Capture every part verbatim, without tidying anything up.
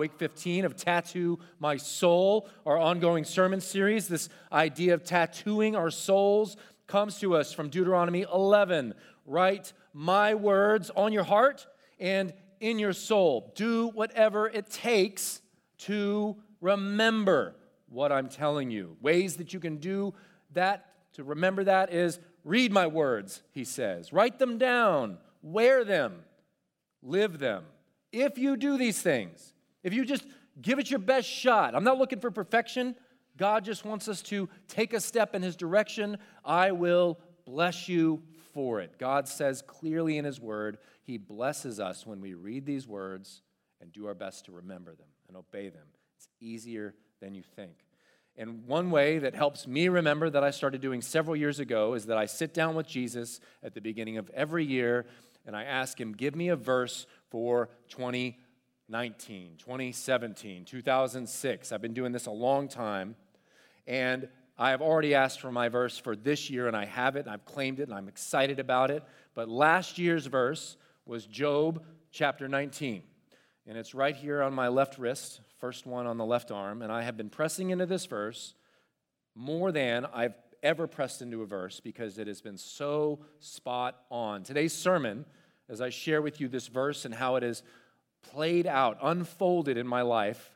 week fifteen of Tattoo My Soul, our ongoing sermon series. This idea of tattooing our souls comes to us from Deuteronomy eleven. Write my words on your heart and in your soul. Do whatever it takes to remember what I'm telling you. Ways that you can do that, to remember that, is read my words, he says. Write them down. Wear them. Live them. If you do these things, if you just give it your best shot, I'm not looking for perfection. God just wants us to take a step in his direction. I will bless you for it. God says clearly in his word, he blesses us when we read these words and do our best to remember them and obey them. It's easier than you think. And one way that helps me remember, that I started doing several years ago, is that I sit down with Jesus at the beginning of every year and I ask him, give me a verse for twenty nineteen, twenty seventeen, two thousand six. I've been doing this a long time, and I have already asked for my verse for this year, and I have it, and I've claimed it, and I'm excited about it. But last year's verse was Job chapter nineteen, and it's right here on my left wrist, first one on the left arm, and I have been pressing into this verse more than I've ever pressed into a verse because it has been so spot on. Today's sermon, as I share with you this verse and how it is played out, unfolded in my life,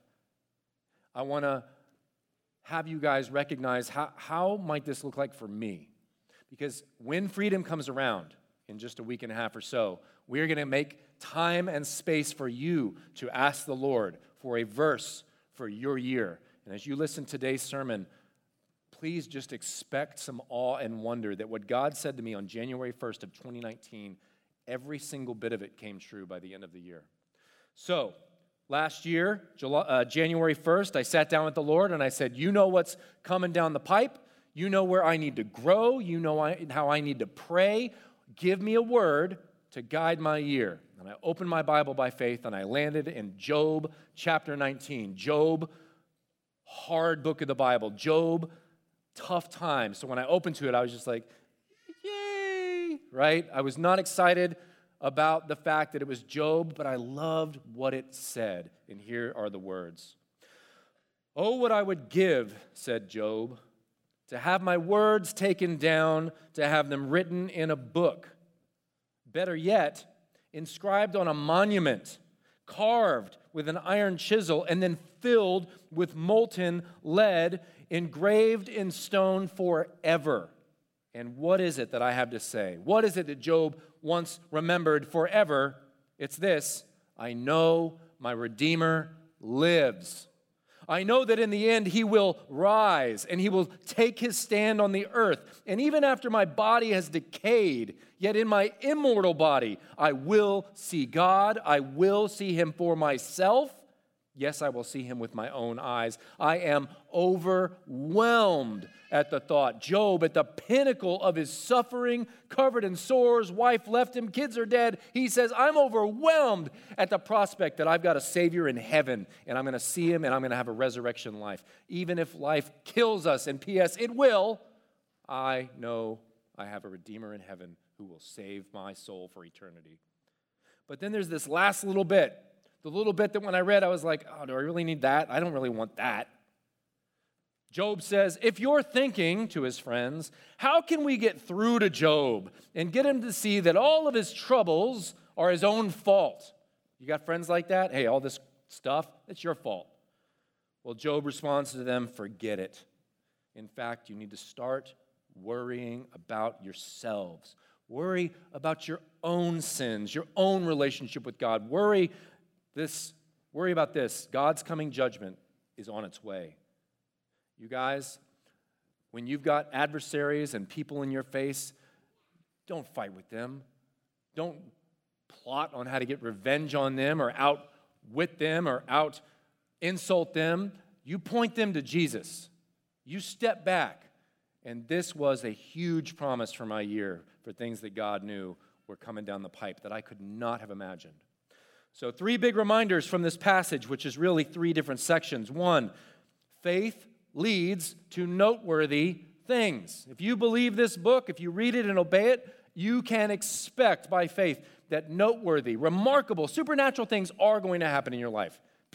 I want to have you guys recognize how, how might this look like for me? Because when freedom comes around in just a week and a half or so, we're going to make time and space for you to ask the Lord for a verse for your year. And as you listen to today's sermon, please just expect some awe and wonder that what God said to me on January first of twenty nineteen, every single bit of it came true by the end of the year. So, last year, July, uh, January first, I sat down with the Lord and I said, you know what's coming down the pipe. You know where I need to grow. You know I, how I need to pray. Give me a word to guide my year. And I opened my Bible by faith and I landed in Job chapter nineteen. Job, hard book of the Bible. Job, tough time. So when I opened to it, I was just like, yay, right? I was not excited about the fact that it was Job, but I loved what it said. And here are the words. Oh, what I would give, said Job, to have my words taken down, to have them written in a book. Better yet, inscribed on a monument, carved with an iron chisel, and then filled with molten lead, engraved in stone forever. And what is it that I have to say? What is it that Job once remembered forever? It's this: I know my Redeemer lives. I know that in the end he will rise and he will take his stand on the earth. And even after my body has decayed, yet in my immortal body, I will see God. I will see him for myself. Yes, I will see him with my own eyes. I am overwhelmed at the thought. Job, at the pinnacle of his suffering, covered in sores, wife left him, kids are dead. He says, I'm overwhelmed at the prospect that I've got a Savior in heaven, and I'm going to see him, and I'm going to have a resurrection life. Even if life kills us, and P S, it will, I know I have a Redeemer in heaven who will save my soul for eternity. But then there's this last little bit. The little bit that when I read, I was like, oh, do I really need that? I don't really want that. Job says, if you're thinking to his friends, how can we get through to Job and get him to see that all of his troubles are his own fault? You got friends like that? Hey, all this stuff, it's your fault. Well, Job responds to them, forget it. In fact, you need to start worrying about yourselves. Worry about your own sins, your own relationship with God. Worry This, worry about this. God's coming judgment is on its way. You guys, when you've got adversaries and people in your face, don't fight with them. Don't plot on how to get revenge on them or outwit them or out insult them. You point them to Jesus. You step back. And this was a huge promise for my year for things that God knew were coming down the pipe that I could not have imagined. So three big reminders from this passage, which is really three different sections. One, faith leads to noteworthy things. If you believe this book, if you read it and obey it, you can expect by faith that noteworthy, remarkable, supernatural things are going to happen in your life.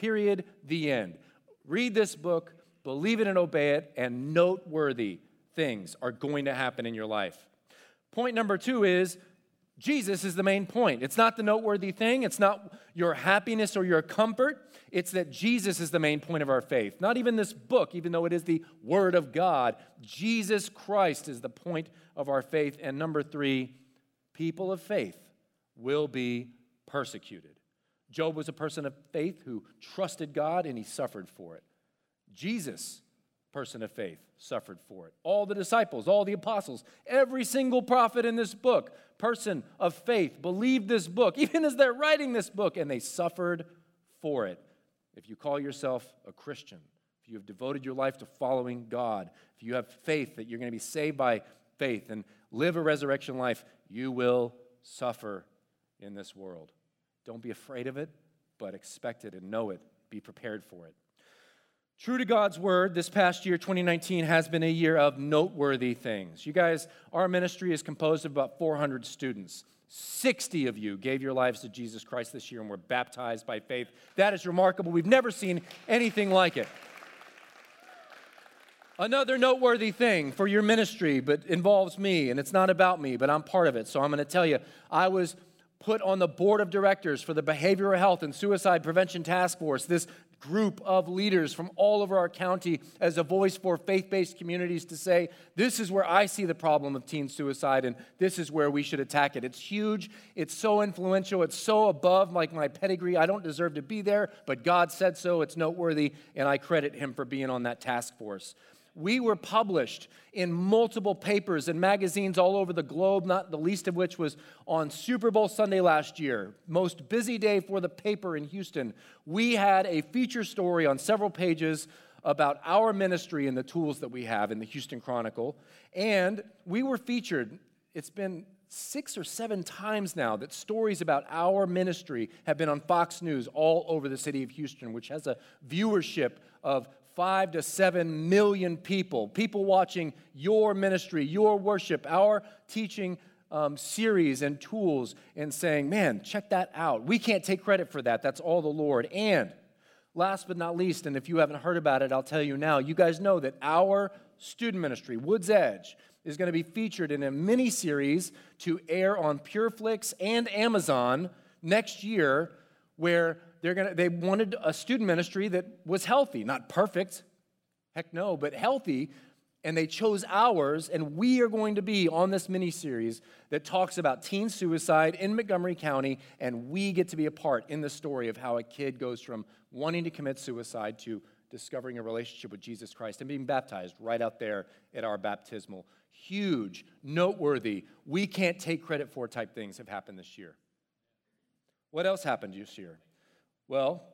Period. The end. Read this book, believe it and obey it, and noteworthy things are going to happen in your life. Point number two is Jesus is the main point. It's not the noteworthy thing. It's not your happiness or your comfort. It's that Jesus is the main point of our faith. Not even this book, even though it is the Word of God. Jesus Christ is the point of our faith. And number three, people of faith will be persecuted. Job was a person of faith who trusted God and he suffered for it. Jesus, person of faith, suffered for it. All the disciples, all the apostles, every single prophet in this book, person of faith, believed this book, even as they're writing this book, and they suffered for it. If you call yourself a Christian, if you have devoted your life to following God, if you have faith that you're going to be saved by faith and live a resurrection life, you will suffer in this world. Don't be afraid of it, but expect it and know it. Be prepared for it. True to God's word, this past year, twenty nineteen, has been a year of noteworthy things. You guys, our ministry is composed of about four hundred students. sixty of you gave your lives to Jesus Christ this year and were baptized by faith. That is remarkable. We've never seen anything like it. Another noteworthy thing for your ministry, but involves me, and it's not about me, but I'm part of it. So I'm going to tell you, I was put on the board of directors for the Behavioral Health and Suicide Prevention Task Force, this group of leaders from all over our county as a voice for faith-based communities to say, this is where I see the problem of teen suicide, and this is where we should attack it. It's huge. It's so influential. It's so above like my pedigree. I don't deserve to be there, but God said so. It's noteworthy, and I credit him for being on that task force. We were published in multiple papers and magazines all over the globe, not the least of which was on Super Bowl Sunday last year. Most busy day for the paper in Houston. We had a feature story on several pages about our ministry and the tools that we have in the Houston Chronicle. And we were featured, it's been six or seven times now that stories about our ministry have been on Fox News all over the city of Houston, which has a viewership of five to seven million people, people watching your ministry, your worship, our teaching um, series and tools and saying, man, check that out. We can't take credit for that. That's all the Lord. And last but not least, and if you haven't heard about it, I'll tell you now, you guys know that our student ministry, Woods Edge, is going to be featured in a mini-series to air on PureFlix and Amazon next year, where They're gonna, they wanted a student ministry that was healthy, not perfect, heck no, but healthy, and they chose ours, and we are going to be on this mini-series that talks about teen suicide in Montgomery County, and we get to be a part in the story of how a kid goes from wanting to commit suicide to discovering a relationship with Jesus Christ and being baptized right out there at our baptismal. Huge, noteworthy, we can't take credit for type things have happened this year. What else happened this year? Well,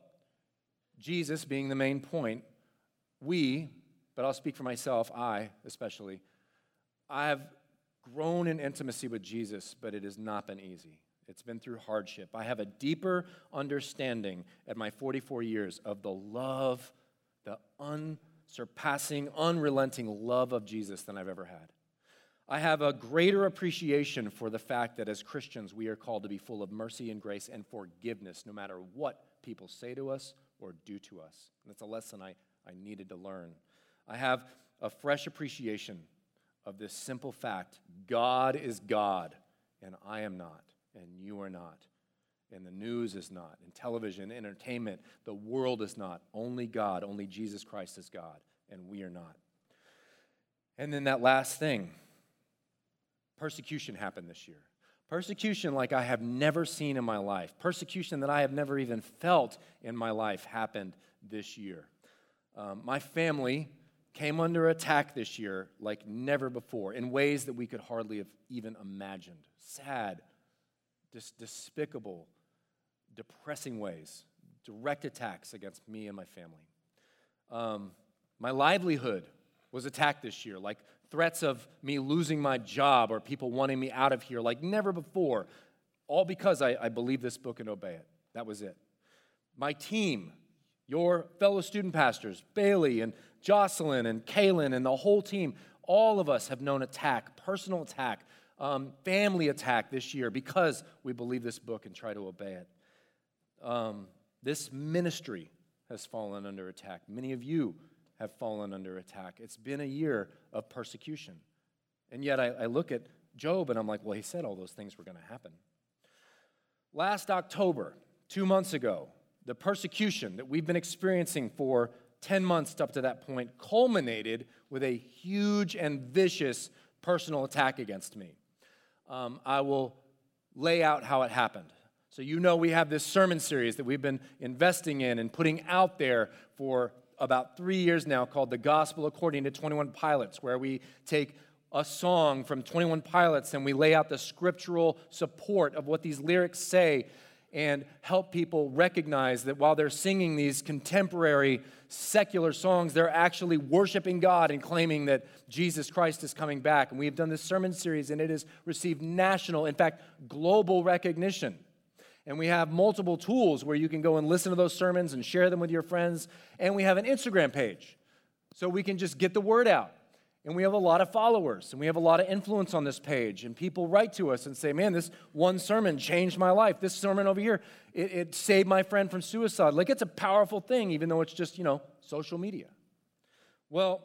Jesus being the main point, we, but I'll speak for myself, I especially, I have grown in intimacy with Jesus, but it has not been easy. It's been through hardship. I have a deeper understanding at my forty-four years of the love, the unsurpassing, unrelenting love of Jesus than I've ever had. I have a greater appreciation for the fact that as Christians, we are called to be full of mercy and grace and forgiveness, no matter what people say to us or do to us. And that's a lesson I, I needed to learn. I have a fresh appreciation of this simple fact. God is God, and I am not, and you are not, and the news is not, and television, entertainment, the world is not. Only God, only Jesus Christ is God, and we are not. And then that last thing, persecution happened this year. Persecution like I have never seen in my life. Persecution that I have never even felt in my life happened this year. Um, my family came under attack this year like never before in ways that we could hardly have even imagined. Sad, dis- despicable, depressing ways. Direct attacks against me and my family. Um, my livelihood was attacked this year, like threats of me losing my job or people wanting me out of here like never before, all because I, I believe this book and obey it. That was it. My team, your fellow student pastors, Bailey and Jocelyn and Kaylin and the whole team, all of us have known attack, personal attack, um, family attack this year because we believe this book and try to obey it. Um, this ministry has fallen under attack. Many of you have fallen under attack. It's been a year of persecution. And yet I, I look at Job and I'm like, well, he said all those things were going to happen. Last October, two months ago, the persecution that we've been experiencing for ten months up to that point culminated with a huge and vicious personal attack against me. Um, I will lay out how it happened. So you know we have this sermon series that we've been investing in and putting out there for about three years now called The Gospel According to twenty-one Pilots, where we take a song from twenty-one Pilots and we lay out the scriptural support of what these lyrics say and help people recognize that while they're singing these contemporary secular songs, they're actually worshiping God and claiming that Jesus Christ is coming back. And we have done this sermon series, and it has received national, in fact, global recognition. And we have multiple tools where you can go and listen to those sermons and share them with your friends. And we have an Instagram page, so we can just get the word out. And we have a lot of followers, and we have a lot of influence on this page. And people write to us and say, man, this one sermon changed my life. This sermon over here, it, it saved my friend from suicide. Like, it's a powerful thing, even though it's just, you know, social media. Well,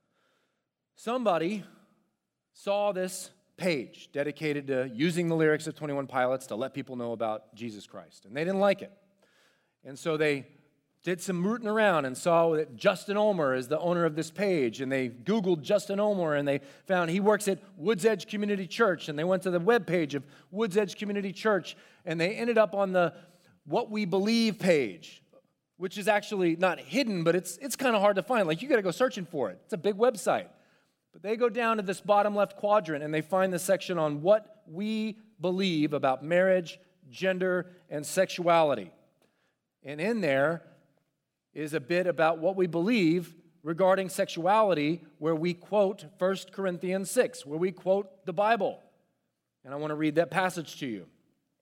somebody saw this page dedicated to using the lyrics of twenty-one Pilots to let people know about Jesus Christ. And they didn't like it. And so they did some rooting around and saw that Justin Ulmer is the owner of this page. And they Googled Justin Ulmer and they found he works at Woods Edge Community Church. And they went to the webpage of Woods Edge Community Church. And they ended up on the What We Believe page, which is actually not hidden, but it's, it's kind of hard to find. Like, you got to go searching for it. It's a big website. But they go down to this bottom left quadrant and they find the section on what we believe about marriage, gender, and sexuality. And in there is a bit about what we believe regarding sexuality, where we quote First Corinthians six, where we quote the Bible. And I want to read that passage to you.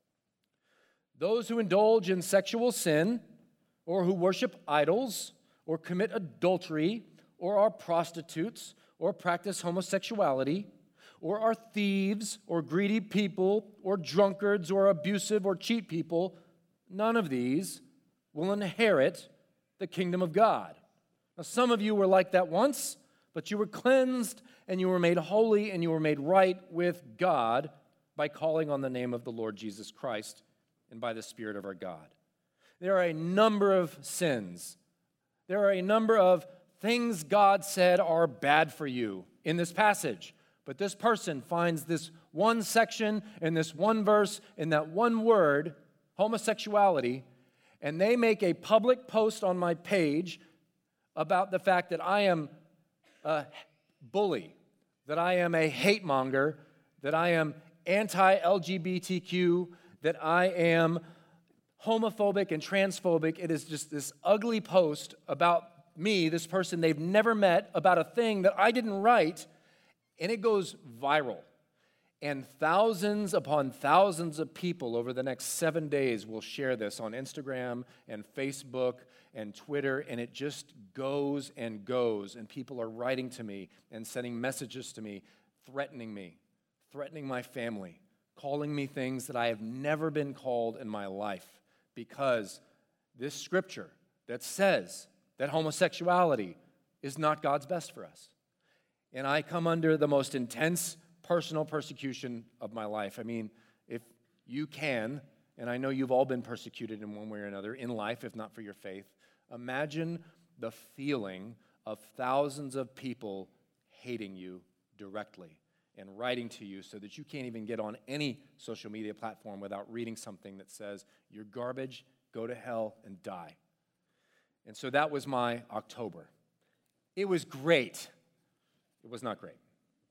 Those who indulge in sexual sin, or who worship idols, or commit adultery, or are prostitutes, or practice homosexuality, or are thieves, or greedy people, or drunkards, or abusive, or cheat people, none of these will inherit the kingdom of God. Now, some of you were like that once, but you were cleansed, and you were made holy, and you were made right with God by calling on the name of the Lord Jesus Christ and by the Spirit of our God. There are a number of sins. There are a number of things God said are bad for you in this passage. But this person finds this one section and this one verse in that one word, homosexuality, and they make a public post on my page about the fact that I am a bully, that I am a hate monger, that I am anti-L G B T Q, that I am homophobic and transphobic. It is just this ugly post about me, this person they've never met, about a thing that I didn't write, and it goes viral. And thousands upon thousands of people over the next seven days will share this on Instagram and Facebook and Twitter, and it just goes and goes, and people are writing to me and sending messages to me, threatening me, threatening my family, calling me things that I have never been called in my life, because this scripture that says that homosexuality is not God's best for us. And I come under the most intense personal persecution of my life. I mean, if you can, and I know you've all been persecuted in one way or another in life, if not for your faith, imagine the feeling of thousands of people hating you directly and writing to you so that you can't even get on any social media platform without reading something that says, you're garbage, go to hell, and die. And so that was my October. It was great. It was not great.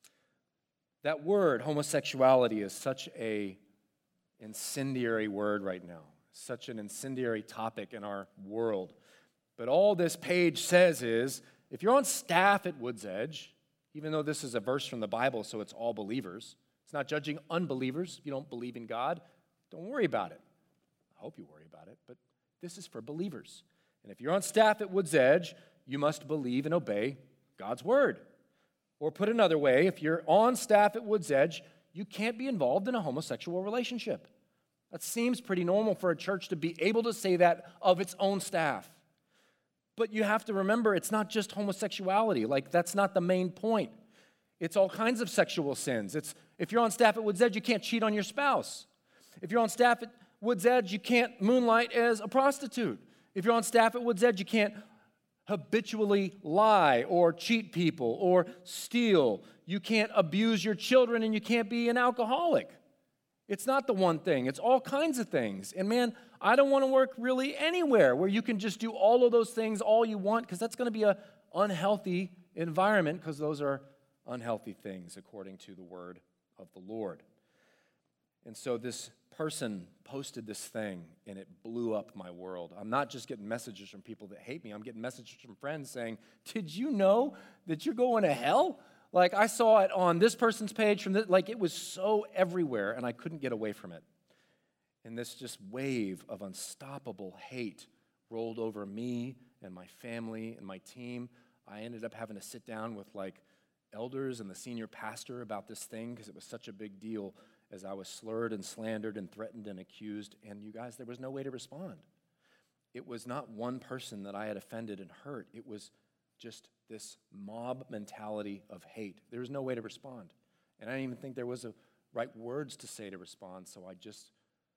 That word, homosexuality, is such a incendiary word right now, such an incendiary topic in our world. But all this page says is, if you're on staff at Woods Edge, even though this is a verse from the Bible, so it's all believers, it's not judging unbelievers. If you don't believe in God, don't worry about it. I hope you worry about it, but this is for believers. And if you're on staff at Woods Edge, you must believe and obey God's word. Or put another way, if you're on staff at Woods Edge, you can't be involved in a homosexual relationship. That seems pretty normal for a church to be able to say that of its own staff. But you have to remember, it's not just homosexuality. Like, that's not the main point. It's all kinds of sexual sins. It's if you're on staff at Woods Edge, you can't cheat on your spouse. If you're on staff at Woods Edge, you can't moonlight as a prostitute. If you're on staff at Woods Edge, you can't habitually lie or cheat people or steal. You can't abuse your children, and you can't be an alcoholic. It's not the one thing. It's all kinds of things. And man, I don't want to work really anywhere where you can just do all of those things all you want, because that's going to be an unhealthy environment, because those are unhealthy things according to the word of the Lord. And so this person posted this thing, and it blew up my world. I'm not just getting messages from people that hate me. I'm getting messages from friends saying, did you know that you're going to hell? Like, I saw it on this person's page, from this, like, it was so everywhere, and I couldn't get away from it. And this just wave of unstoppable hate rolled over me and my family and my team. I ended up having to sit down with, like, elders and the senior pastor about this thing, because it was such a big deal, as I was slurred and slandered and threatened and accused. And you guys, there was no way to respond. It was not one person that I had offended and hurt. It was just this mob mentality of hate. There was no way to respond. And I didn't even think there was a right words to say to respond, so I just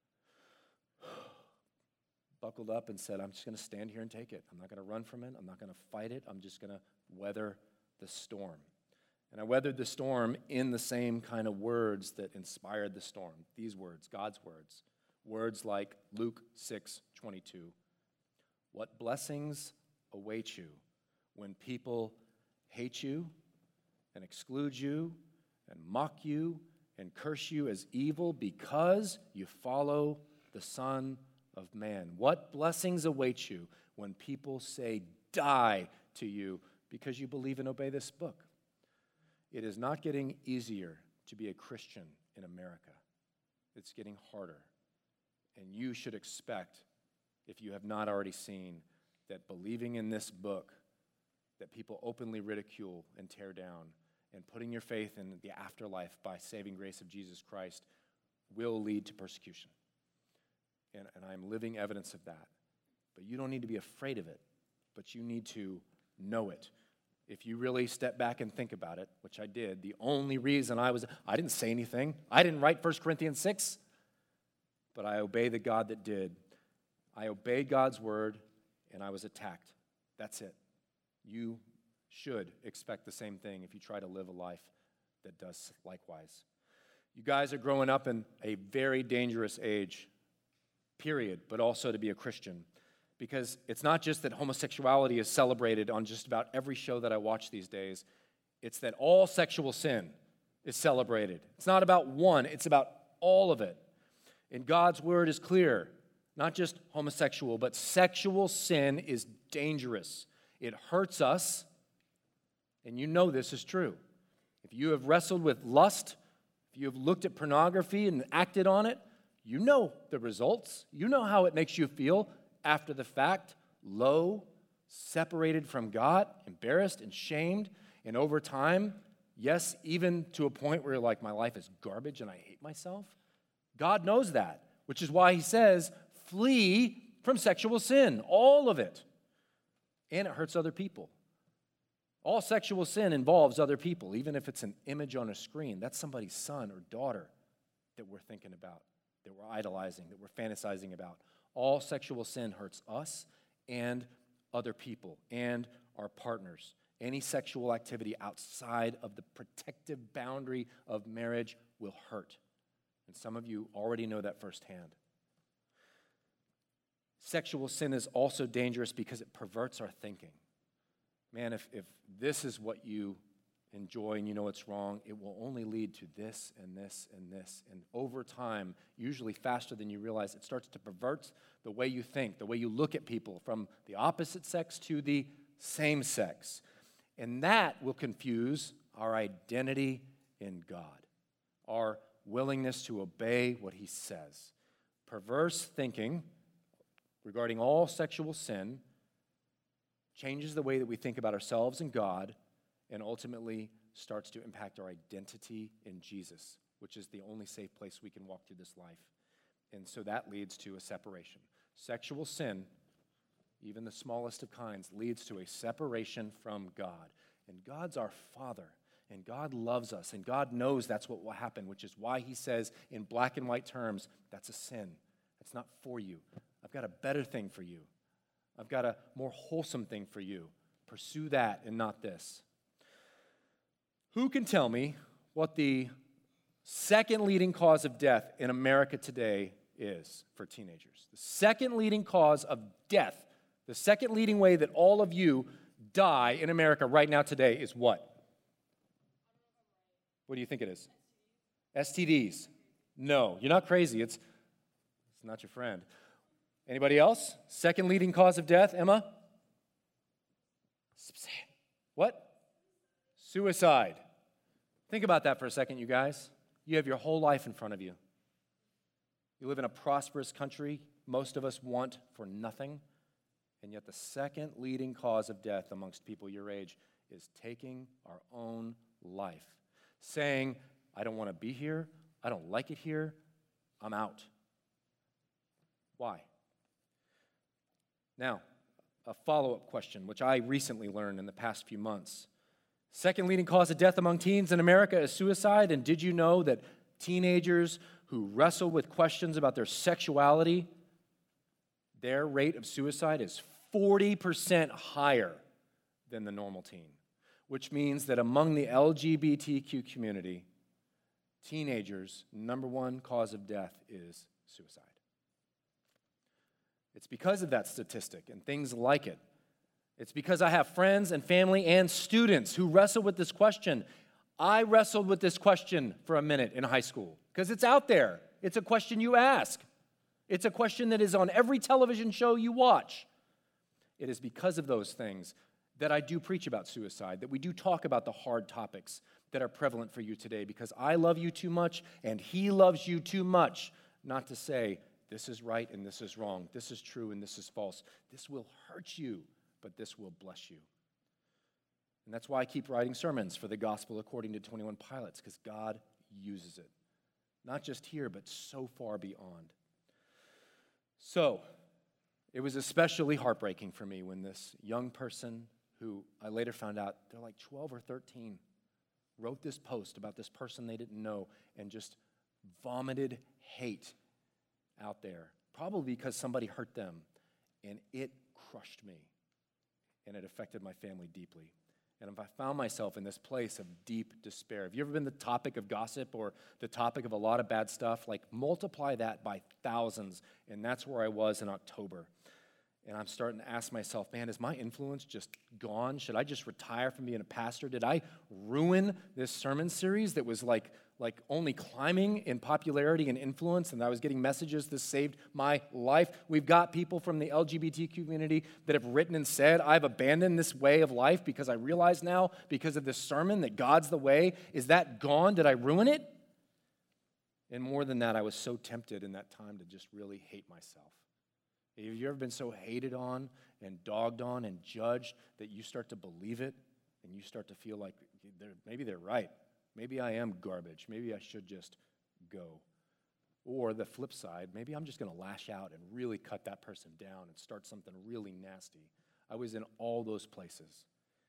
buckled up and said, I'm just going to stand here and take it. I'm not going to run from it. I'm not going to fight it. I'm just going to weather the storm. And I weathered the storm in the same kind of words that inspired the storm. These words, God's words. Words like Luke six twenty-two. What blessings await you when people hate you and exclude you and mock you and curse you as evil because you follow the Son of Man. What blessings await you when people say die to you because you believe and obey this book. It is not getting easier to be a Christian in America. It's getting harder. And you should expect, if you have not already seen, that believing in this book that people openly ridicule and tear down, and putting your faith in the afterlife by saving grace of Jesus Christ will lead to persecution. And, and I'm living evidence of that. But you don't need to be afraid of it, but you need to know it. If you really step back and think about it, which I did, the only reason I was, I didn't say anything. I didn't write First Corinthians six, but I obey the God that did. I obeyed God's word, and I was attacked. That's it. You should expect the same thing if you try to live a life that does likewise. You guys are growing up in a very dangerous age, period, but also to be a Christian. Because it's not just that homosexuality is celebrated on just about every show that I watch these days. It's that all sexual sin is celebrated. It's not about one, it's about all of it. And God's word is clear. Not just homosexual, but sexual sin is dangerous. It hurts us, and you know this is true. If you have wrestled with lust, if you have looked at pornography and acted on it, you know the results. You know how it makes you feel after the fact, low, separated from God, embarrassed and shamed, and over time, yes, even to a point where you're like, my life is garbage and I hate myself. God knows that, which is why he says, flee from sexual sin, all of it. And it hurts other people. All sexual sin involves other people, even if it's an image on a screen. That's somebody's son or daughter that we're thinking about, that we're idolizing, that we're fantasizing about. All sexual sin hurts us and other people and our partners. Any sexual activity outside of the protective boundary of marriage will hurt. And some of you already know that firsthand. Sexual sin is also dangerous because it perverts our thinking. Man, if, if this is what you enjoy and you know it's wrong, it will only lead to this and this and this. And over time, usually faster than you realize, it starts to pervert the way you think, the way you look at people from the opposite sex to the same sex. And that will confuse our identity in God, our willingness to obey what he says. Perverse thinking regarding all sexual sin changes the way that we think about ourselves and God, and ultimately starts to impact our identity in Jesus, which is the only safe place we can walk through this life. And so that leads to a separation. Sexual sin, even the smallest of kinds, leads to a separation from God. And God's our Father, and God loves us, and God knows that's what will happen, which is why he says in black and white terms, that's a sin. It's not for you. I've got a better thing for you. I've got a more wholesome thing for you. Pursue that and not this. Who can tell me what the second leading cause of death in America today is for teenagers? The second leading cause of death, the second leading way that all of you die in America right now today is what? What do you think it is? S T Ds. No, you're not crazy. It's, it's not your friend. Anybody else? Second leading cause of death, Emma? What? Suicide. Think about that for a second, you guys. You have your whole life in front of you. You live in a prosperous country. Most of us want for nothing. And yet the second leading cause of death amongst people your age is taking our own life. Saying, I don't want to be here. I don't like it here. I'm out. Why? Now, a follow-up question, which I recently learned in the past few months. Second leading cause of death among teens in America is suicide. And did you know that teenagers who wrestle with questions about their sexuality, their rate of suicide is forty percent higher than the normal teen? Which means that among the L G B T Q community, teenagers' number one cause of death is suicide. It's because of that statistic and things like it. It's because I have friends and family and students who wrestle with this question. I wrestled with this question for a minute in high school because it's out there. It's a question you ask. It's a question that is on every television show you watch. It is because of those things that I do preach about suicide, that we do talk about the hard topics that are prevalent for you today, because I love you too much and he loves you too much not to say, this is right and this is wrong, this is true and this is false. This will hurt you, but this will bless you. And that's why I keep writing sermons for the gospel according to twenty-one Pilots, because God uses it. Not just here, but so far beyond. So, it was especially heartbreaking for me when this young person, who I later found out they're like twelve or thirteen, wrote this post about this person they didn't know and just vomited hate out there, probably because somebody hurt them, and it crushed me, and it affected my family deeply. And if I found myself in this place of deep despair, have you ever been the topic of gossip or the topic of a lot of bad stuff? Like, multiply that by thousands, and that's where I was in October. And I'm starting to ask myself, man, is my influence just gone? Should I just retire from being a pastor? Did I ruin this sermon series that was like, like only climbing in popularity and influence, and I was getting messages that saved my life? We've got people from the L G B T community that have written and said, I've abandoned this way of life because I realize now, because of this sermon, that God's the way. Is that gone? Did I ruin it? And more than that, I was so tempted in that time to just really hate myself. Have you ever been so hated on and dogged on and judged that you start to believe it and you start to feel like they're, maybe they're right. Maybe I am garbage. Maybe I should just go. Or the flip side, maybe I'm just going to lash out and really cut that person down and start something really nasty. I was in all those places.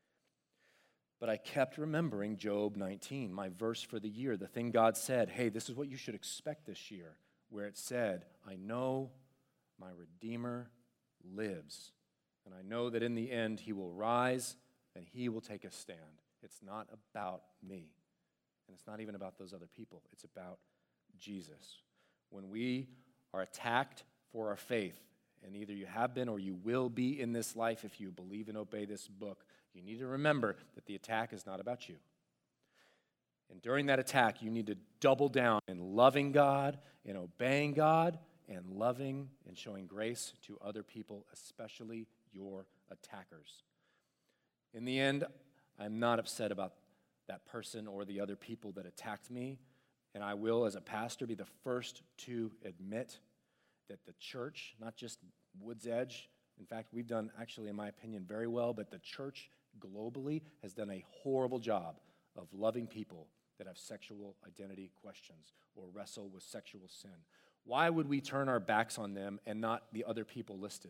But I kept remembering Job nineteen, my verse for the year, the thing God said, hey, this is what you should expect this year, where it said, I know my Redeemer lives, and I know that in the end he will rise and he will take a stand. It's not about me, and it's not even about those other people. It's about Jesus. When we are attacked for our faith, and either you have been or you will be in this life if you believe and obey this book, you need to remember that the attack is not about you. And during that attack, you need to double down in loving God, in obeying God, and loving and showing grace to other people, especially your attackers. In the end, I'm not upset about that person or the other people that attacked me, and I will, as a pastor, be the first to admit that the church, not just Woods Edge, in fact, we've done, actually, in my opinion, very well, but the church globally has done a horrible job of loving people that have sexual identity questions or wrestle with sexual sin. Why would we turn our backs on them and not the other people listed?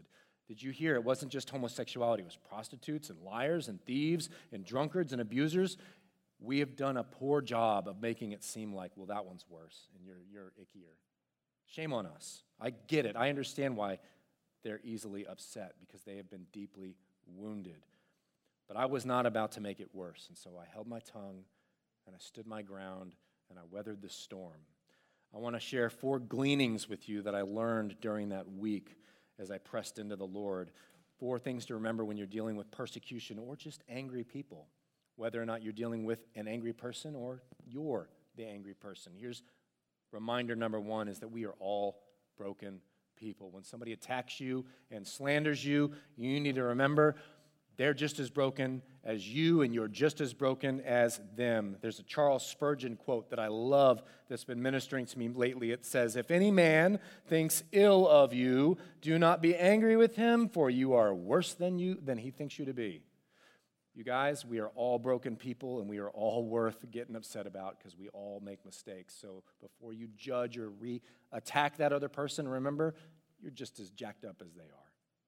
Did you hear? It wasn't just homosexuality. It was prostitutes and liars and thieves and drunkards and abusers. We have done a poor job of making it seem like, well, that one's worse and you're, you're ickier. Shame on us. I get it. I understand why they're easily upset because they have been deeply wounded. But I was not about to make it worse, and so I held my tongue and I stood my ground and I weathered the storm. I want to share four gleanings with you that I learned during that week as I pressed into the Lord. Four things to remember when you're dealing with persecution or just angry people, whether or not you're dealing with an angry person or you're the angry person. Here's reminder number one is that we are all broken people. When somebody attacks you and slanders you, you need to remember they're just as broken as you, and you're just as broken as them. There's a Charles Spurgeon quote that I love that's been ministering to me lately. It says, "If any man thinks ill of you, do not be angry with him, for you are worse than you than he thinks you to be." You guys, we are all broken people, and we are all worth getting upset about because we all make mistakes. So before you judge or re-attack that other person, remember, you're just as jacked up as they are.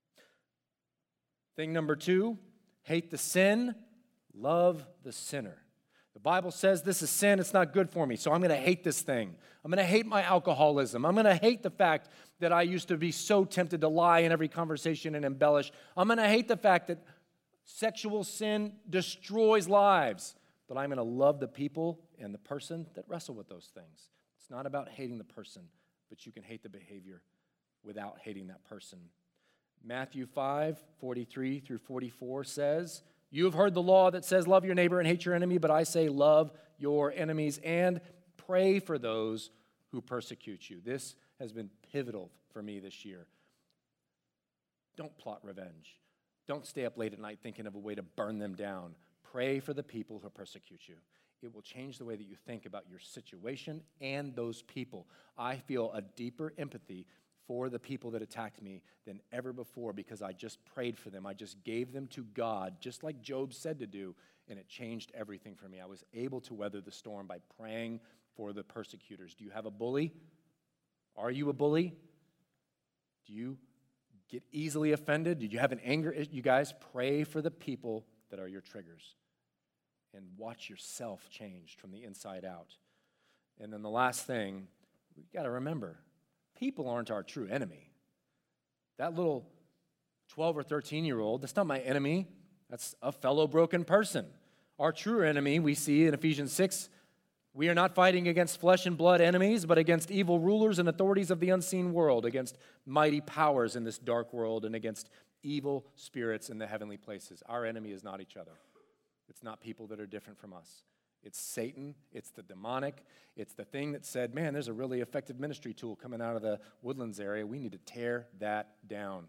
Thing number two, hate the sin, love the sinner. The Bible says this is sin, it's not good for me, so I'm going to hate this thing. I'm going to hate my alcoholism. I'm going to hate the fact that I used to be so tempted to lie in every conversation and embellish. I'm going to hate the fact that sexual sin destroys lives. But I'm going to love the people and the person that wrestle with those things. It's not about hating the person, but you can hate the behavior without hating that person. Matthew five, forty-three through forty-four says, "You have heard the law that says love your neighbor and hate your enemy, but I say love your enemies and pray for those who persecute you." This has been pivotal for me this year. Don't plot revenge. Don't stay up late at night thinking of a way to burn them down. Pray for the people who persecute you. It will change the way that you think about your situation and those people. I feel a deeper empathy for the people that attacked me than ever before because I just prayed for them. I just gave them to God, just like Job said to do, and it changed everything for me. I was able to weather the storm by praying for the persecutors. Do you have a bully? Are you a bully? Do you get easily offended? Did you have an anger? You guys, pray for the people that are your triggers and watch yourself change from the inside out. And then the last thing, we've got to remember, people aren't our true enemy. That little twelve or thirteen-year-old, that's not my enemy. That's a fellow broken person. Our true enemy, we see in Ephesians six, we are not fighting against flesh and blood enemies, but against evil rulers and authorities of the unseen world, against mighty powers in this dark world, and against evil spirits in the heavenly places. Our enemy is not each other. It's not people that are different from us. It's Satan, it's the demonic, it's the thing that said, man, there's a really effective ministry tool coming out of the Woodlands area. We need to tear that down.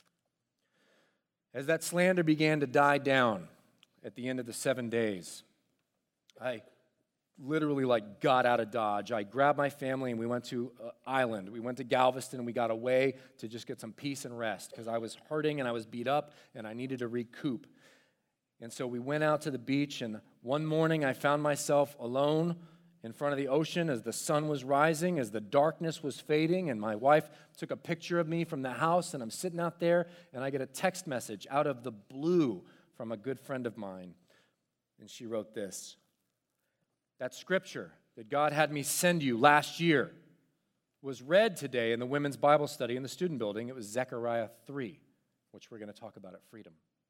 As that slander began to die down at the end of the seven days, I literally like got out of Dodge. I grabbed my family and we went to uh, Island. We went to Galveston and we got away to just get some peace and rest because I was hurting and I was beat up and I needed to recoup. And so we went out to the beach, and one morning I found myself alone in front of the ocean as the sun was rising, as the darkness was fading, and my wife took a picture of me from the house, and I'm sitting out there, and I get a text message out of the blue from a good friend of mine. And she wrote this: "That scripture that God had me send you last year was read today in the women's Bible study in the student building. It was Zechariah three, which we're going to talk about at Freedom.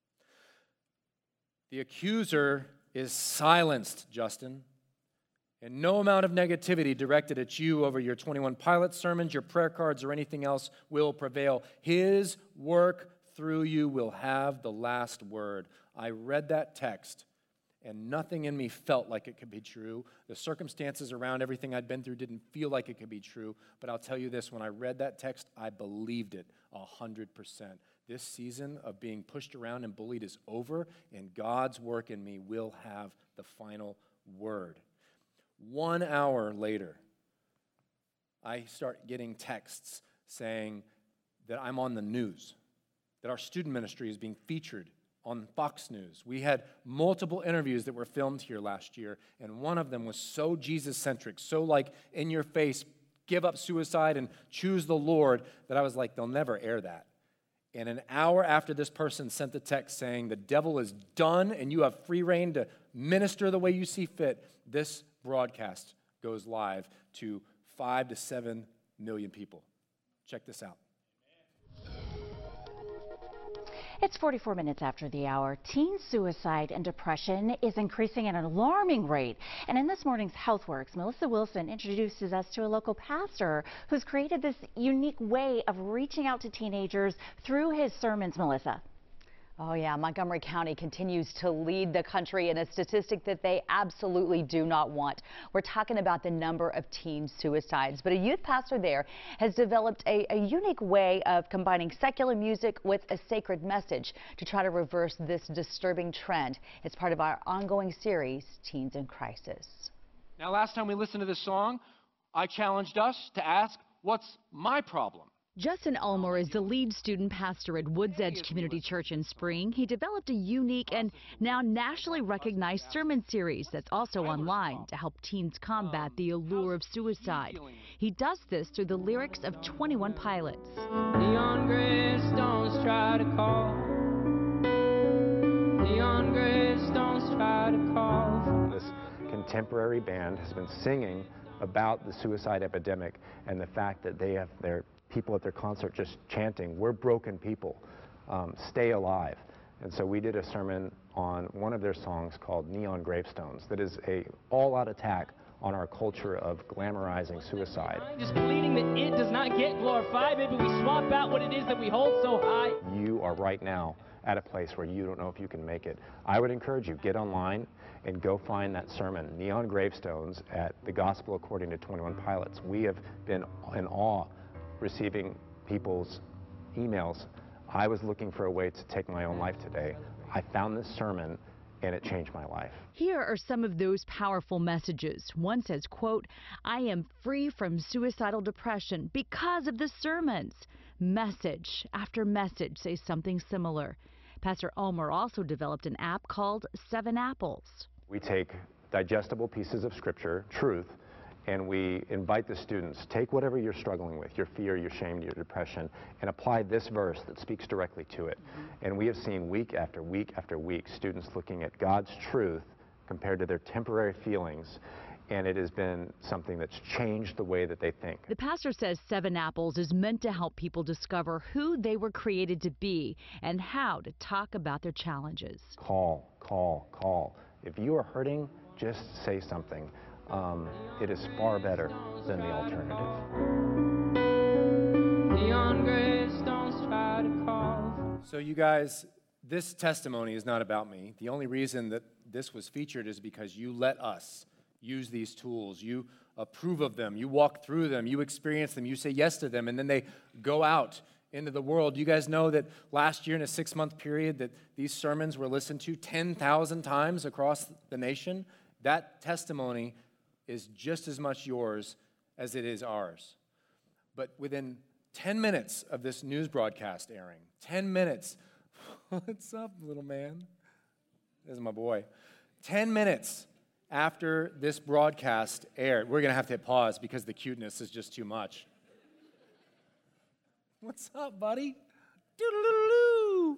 The accuser is silenced, Justin, and no amount of negativity directed at you over your twenty-one Pilot sermons, your prayer cards, or anything else will prevail. His work through you will have the last word." I read that text, and nothing in me felt like it could be true. The circumstances around everything I'd been through didn't feel like it could be true. But I'll tell you this, when I read that text, I believed it one hundred percent. This season of being pushed around and bullied is over, and God's work in me will have the final word. One hour later, I start getting texts saying that I'm on the news, that our student ministry is being featured on Fox News. We had multiple interviews that were filmed here last year, and one of them was so Jesus-centric, so like in your face, give up suicide and choose the Lord, that I was like, they'll never air that. And an hour after this person sent the text saying, the devil is done and you have free reign to minister the way you see fit, this broadcast goes live to five to seven million people. Check this out. It's forty-four minutes after the hour. Teen suicide and depression is increasing at an alarming rate. And in this morning's HealthWorks, Melissa Wilson introduces us to a local pastor who's created this unique way of reaching out to teenagers through his sermons. Melissa. Oh yeah, Montgomery County continues to lead the country in a statistic that they absolutely do not want. We're talking about the number of teen suicides, but a youth pastor there has developed a, a unique way of combining secular music with a sacred message to try to reverse this disturbing trend. It's part of our ongoing series, Teens in Crisis. Now, last time we listened to this song, I challenged us to ask, what's my problem? Justin Ulmer is the lead student pastor at Woods Edge Community Church in Spring. He developed a unique and now nationally recognized sermon series that's also online to help teens combat the allure of suicide. He does this through the lyrics of twenty-one Pilots. Neon gravestones try to call. Neon gravestones try to call. This contemporary band has been singing about the suicide epidemic and the fact that they have their people at their concert just chanting, "We're broken people, um, stay alive." And so we did a sermon on one of their songs called Neon Gravestones that is a all-out attack on our culture of glamorizing suicide. Just pleading that it does not get glorified. Maybe we swap out what it is that we hold so high. You are right now at a place where you don't know if you can make it. I would encourage you, get online and go find that sermon, Neon Gravestones, at the Gospel According to twenty-one Pilots. We have been in awe receiving people's emails. I was looking for a way to take my own life today. I found this sermon and it changed my life. Here are some of those powerful messages. One says, quote, "I am free from suicidal depression because of the sermons." Message after message say something similar. Pastor Ulmer also developed an app called Seven Apples. We take digestible pieces of scripture, truth, and we invite the students, take whatever you're struggling with, your fear, your shame, your depression, and apply this verse that speaks directly to it. Mm-hmm. And we have seen week after week after week students looking at God's truth compared to their temporary feelings, and it has been something that's changed the way that they think. The pastor says Seven Apples is meant to help people discover who they were created to be and how to talk about their challenges. Call, call, call. If you are hurting, just say something. Um, it is far better than the alternative. So you guys, this testimony is not about me. The only reason that this was featured is because you let us use these tools. You approve of them. You walk through them. You experience them. You say yes to them, and then they go out into the world. You guys know that last year in a six-month period that these sermons were listened to ten thousand times across the nation. That testimony is just as much yours as it is ours. But within ten minutes of this news broadcast airing, ten minutes, what's up, little man? This is my boy. ten minutes after this broadcast aired, we're going to have to hit pause because the cuteness is just too much. What's up, buddy? Doo-doo-doo-doo.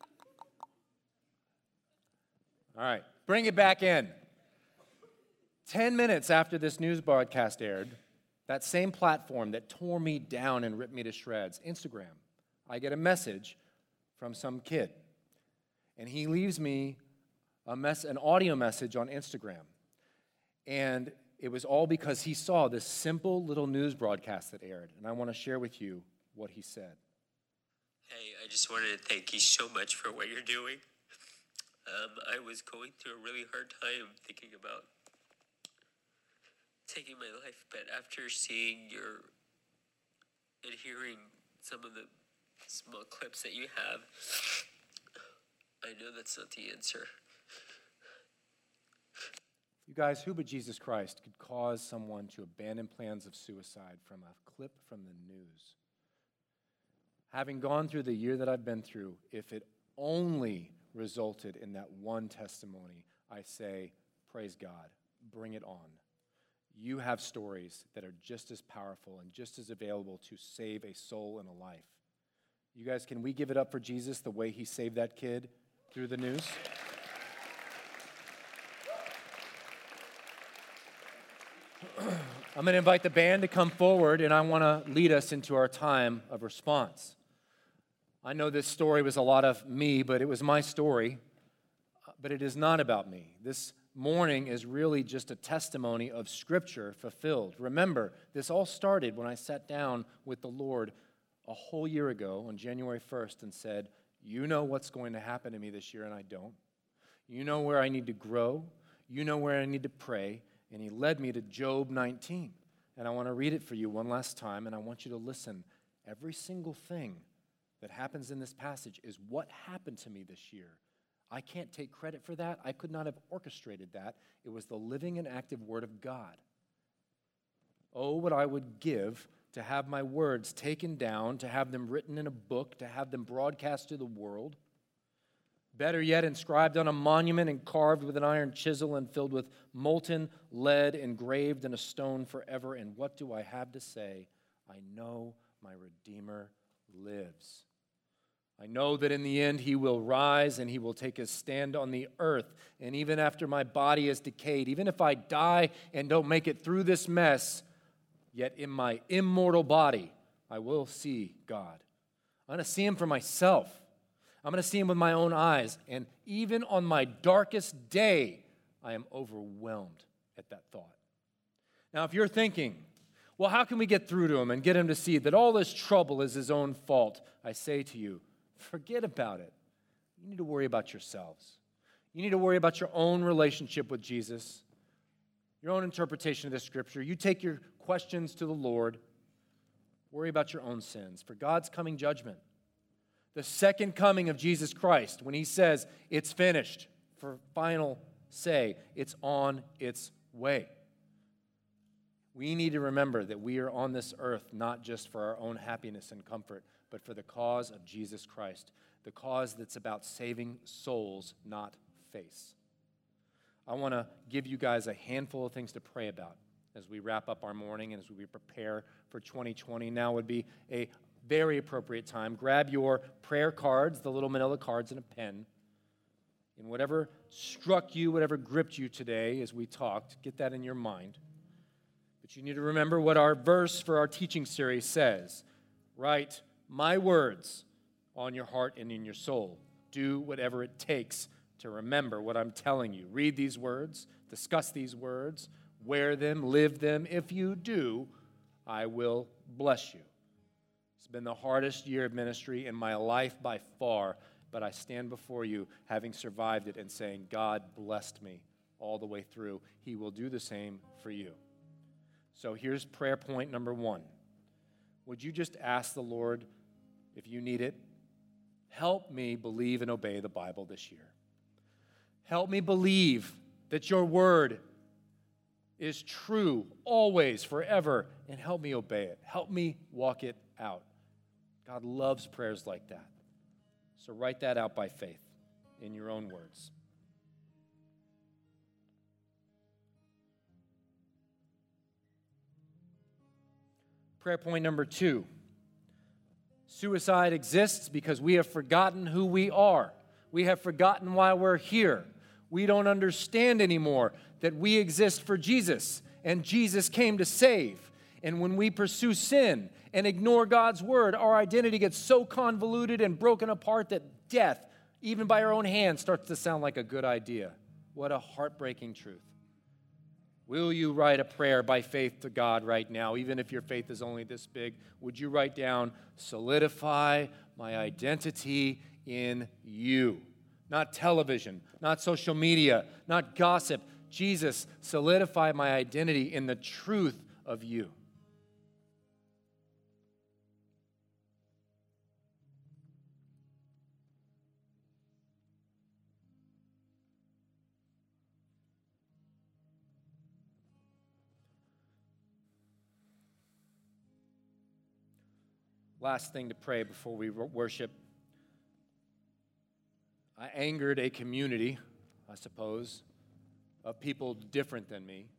All right, bring it back in. Ten minutes after this news broadcast aired, that same platform that tore me down and ripped me to shreds, Instagram, I get a message from some kid. And he leaves me a mess, an audio message on Instagram. And it was all because he saw this simple little news broadcast that aired. And I want to share with you what he said. Hey, I just wanted to thank you so much for what you're doing. Um, I was going through a really hard time thinking about taking my life, but after seeing your and hearing some of the small clips that you have, I know that's not the answer. You guys, who but Jesus Christ could cause someone to abandon plans of suicide from a clip from the news? Having gone through the year that I've been through, if it only resulted in that one testimony, I say, praise God, bring it on. You have stories that are just as powerful and just as available to save a soul and a life. You guys, can we give it up for Jesus the way he saved that kid through the news? I'm going to invite the band to come forward, and I want to lead us into our time of response. I know this story was a lot of me, but it was my story. But it is not about me. This morning is really just a testimony of Scripture fulfilled. Remember, this all started when I sat down with the Lord a whole year ago on January first and said, you know what's going to happen to me this year, and I don't. You know where I need to grow. You know where I need to pray. And he led me to Job nineteen. And I want to read it for you one last time, and I want you to listen. Every single thing that happens in this passage is what happened to me this year. I can't take credit for that. I could not have orchestrated that. It was the living and active Word of God. Oh, what I would give to have my words taken down, to have them written in a book, to have them broadcast to the world. Better yet, inscribed on a monument and carved with an iron chisel and filled with molten lead, engraved in a stone forever. And what do I have to say? I know my Redeemer lives. I know that in the end he will rise and he will take his stand on the earth. And even after my body is decayed, even if I die and don't make it through this mess, yet in my immortal body, I will see God. I'm going to see him for myself. I'm going to see him with my own eyes. And even on my darkest day, I am overwhelmed at that thought. Now, if you're thinking, well, how can we get through to him and get him to see that all this trouble is his own fault? I say to you, forget about it. You need to worry about yourselves. You need to worry about your own relationship with Jesus, your own interpretation of the Scripture. You take your questions to the Lord. Worry about your own sins. For God's coming judgment, the second coming of Jesus Christ, when he says, it's finished, for final say, it's on its way. We need to remember that we are on this earth not just for our own happiness and comfort, but for the cause of Jesus Christ, the cause that's about saving souls, not face. I want to give you guys a handful of things to pray about as we wrap up our morning and as we prepare for twenty twenty. Now would be a very appropriate time. Grab your prayer cards, the little manila cards, and a pen. And whatever struck you, whatever gripped you today as we talked, get that in your mind. But you need to remember what our verse for our teaching series says. Write my words on your heart and in your soul. Do whatever it takes to remember what I'm telling you. Read these words, discuss these words, wear them, live them. If you do, I will bless you. It's been the hardest year of ministry in my life by far, but I stand before you having survived it and saying, God blessed me all the way through. He will do the same for you. So here's prayer point number one. Would you just ask the Lord, if you need it, help me believe and obey the Bible this year. Help me believe that your word is true always, forever, and help me obey it. Help me walk it out. God loves prayers like that. So write that out by faith in your own words. Prayer point number two. Suicide exists because we have forgotten who we are. We have forgotten why we're here. We don't understand anymore that we exist for Jesus, and Jesus came to save. And when we pursue sin and ignore God's word, our identity gets so convoluted and broken apart that death, even by our own hand, starts to sound like a good idea. What a heartbreaking truth. Will you write a prayer by faith to God right now, even if your faith is only this big? Would you write down, solidify my identity in you? Not television, not social media, not gossip. Jesus, solidify my identity in the truth of you. Last thing to pray before we worship. I angered a community, I suppose, of people different than me.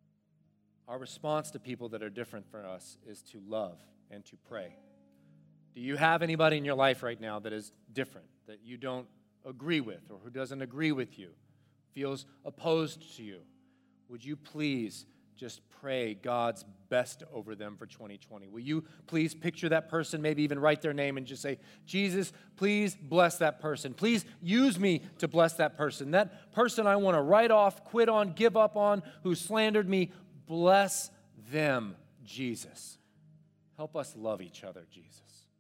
Our response to people that are different from us is to love and to pray, Do you have anybody in your life right now that is different, that you don't agree with, or who doesn't agree with you, feels opposed to you? Would you please just pray God's best over them for twenty twenty? Will you please picture that person, maybe even write their name and just say, Jesus, please bless that person. Please use me to bless that person. That person I want to write off, quit on, give up on, who slandered me, bless them, Jesus. Help us love each other, Jesus.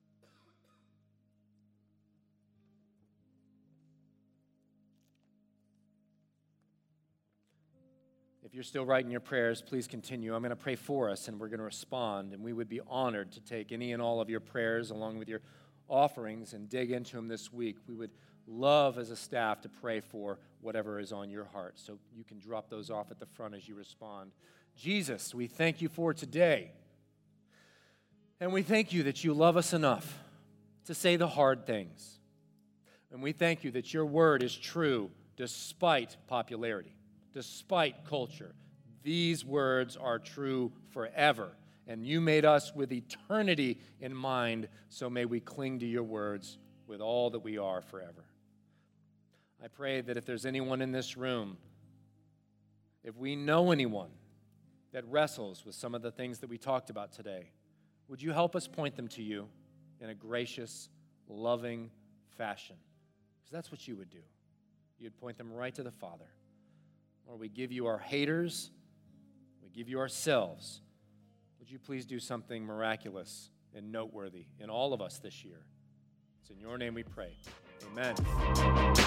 If you're still writing your prayers, please continue. I'm going to pray for us, and we're going to respond, and we would be honored to take any and all of your prayers along with your offerings and dig into them this week. We would love as a staff to pray for whatever is on your heart, so you can drop those off at the front as you respond. Jesus, we thank you for today, and we thank you that you love us enough to say the hard things, and we thank you that your word is true despite popularity. Despite culture, these words are true forever, and you made us with eternity in mind, so may we cling to your words with all that we are forever. I pray that if there's anyone in this room, if we know anyone that wrestles with some of the things that we talked about today, would you help us point them to you in a gracious, loving fashion? Because that's what you would do. You'd point them right to the Father. Or we give you our haters, we give you ourselves. Would you please do something miraculous and noteworthy in all of us this year? It's in your name we pray. Amen.